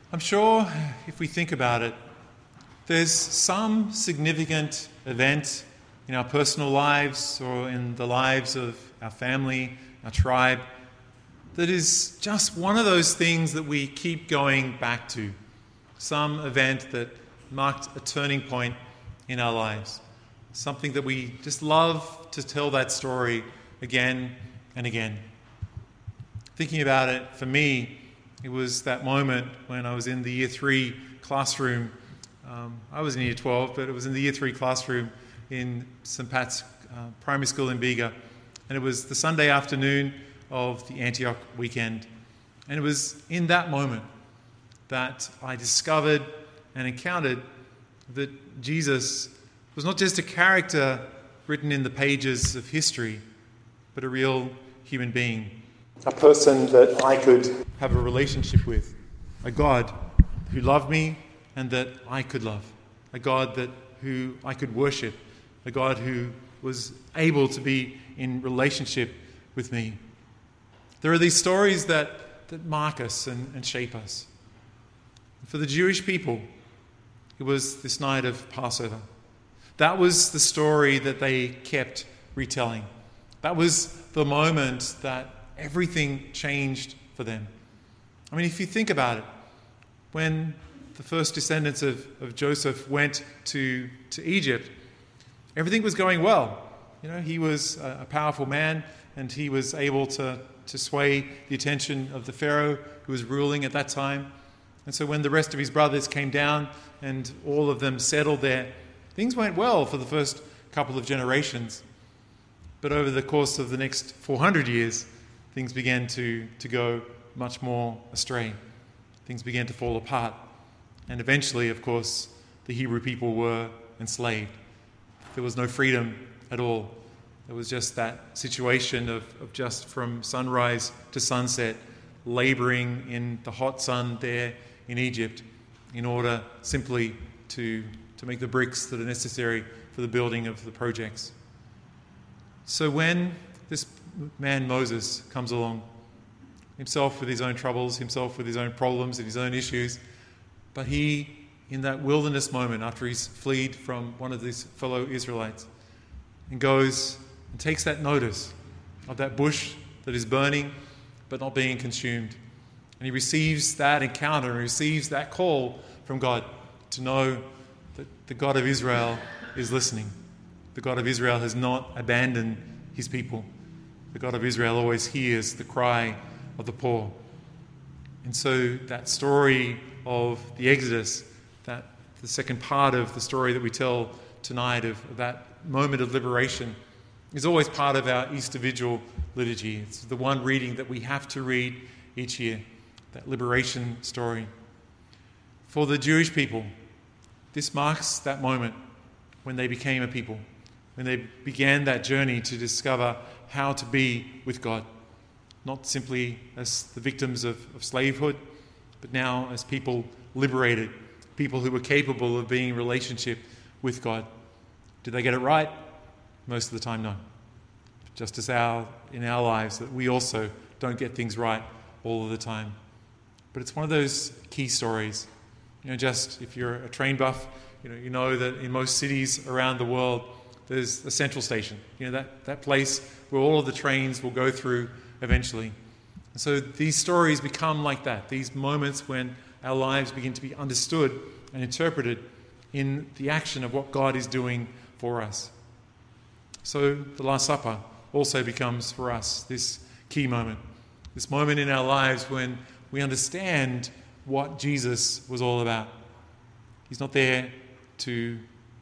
I'm sure if we think about it, there's some significant event in our personal lives or in the lives of our family, our tribe, that is just one of those things that we keep going back to. Some event that marked a turning point in our lives. Something that we just love to tell that story again and again. Thinking about it, for me, it was that moment when I was in the Year 3 classroom. I was in Year 12, but it was in the Year 3 classroom in St. Pat's Primary School in Bega. And it was the Sunday afternoon of the Antioch weekend. And it was in that moment that I discovered and encountered that Jesus was not just a character written in the pages of history, but a real human being. A person that I could have a relationship with. A God who loved me and that I could love. A God who I could worship. A God who was able to be in relationship with me. There are these stories that mark us and shape us. For the Jewish people, it was this night of Passover. That was the story that they kept retelling. That was the moment that everything changed for them. I mean, if you think about it, when the first descendants of Joseph went to Egypt, everything was going well. You know, he was a powerful man, and he was able to sway the attention of the Pharaoh who was ruling at that time. And so when the rest of his brothers came down and all of them settled there, things went well for the first couple of generations. But over the course of the next 400 years, things began to go much more astray. Things began to fall apart. And eventually, of course, the Hebrew people were enslaved. There was no freedom at all. It was just that situation of just from sunrise to sunset, laboring in the hot sun there in Egypt in order simply to make the bricks that are necessary for the building of the projects. So when this man Moses comes along, himself with his own troubles, himself with his own problems and his own issues, but he, in that wilderness moment after he's fled from one of his fellow Israelites, and goes and takes that notice of that bush that is burning but not being consumed. And he receives that encounter and receives that call from God to know that the God of Israel is listening. The God of Israel has not abandoned his people. The God of Israel always hears the cry of the poor. And so that story of the Exodus, that the second part of the story that we tell tonight of that moment of liberation, is always part of our Easter Vigil liturgy. It's the one reading that we have to read each year, that liberation story. For the Jewish people, this marks that moment when they became a people, when they began that journey to discover how to be with God, not simply as the victims of slavehood, but now as people liberated, people who were capable of being in relationship with God. Did they get it right? Most of the time, no. Just as in our lives, that we also don't get things right all of the time. But it's one of those key stories. You know, just if you're a train buff, you know that in most cities around the world, there's a central station. You know, that place where all of the trains will go through eventually. And so these stories become like that, these moments when our lives begin to be understood and interpreted in the action of what God is doing for us. So the Last Supper also becomes for us this key moment, this moment in our lives when we understand what Jesus was all about. He's not there to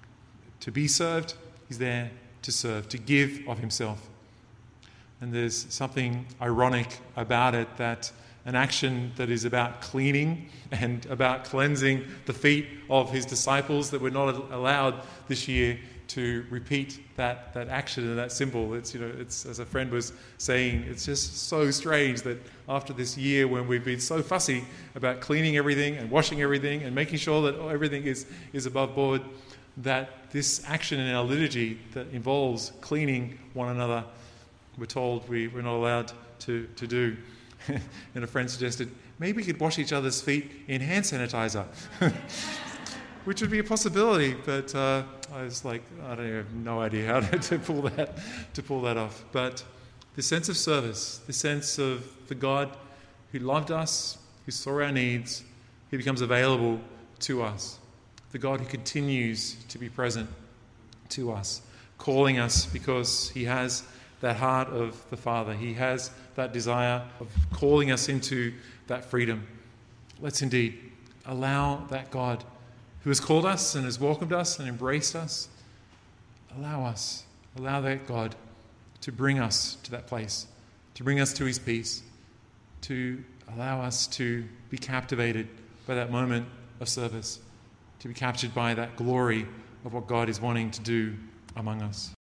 be served, he's there to serve, to give of himself. And there's something ironic about it, that an action that is about cleaning and about cleansing the feet of his disciples, that we're not allowed this year to repeat that action and that symbol. It's as a friend was saying, it's just so strange that after this year when we've been so fussy about cleaning everything and washing everything and making sure that everything is above board, that this action in our liturgy that involves cleaning one another, we're told we're not allowed to do. And a friend suggested, maybe we could wash each other's feet in hand sanitizer, which would be a possibility. But I was like, I have no idea how to pull that off. But this sense of service, this sense of the God who loved us, who saw our needs, who becomes available to us, the God who continues to be present to us, calling us because he has that heart of the Father. He has that desire of calling us into that freedom. Let's indeed allow that God who has called us and has welcomed us and embraced us, allow that God to bring us to that place, to bring us to his peace, to allow us to be captivated by that moment of service, to be captured by that glory of what God is wanting to do among us.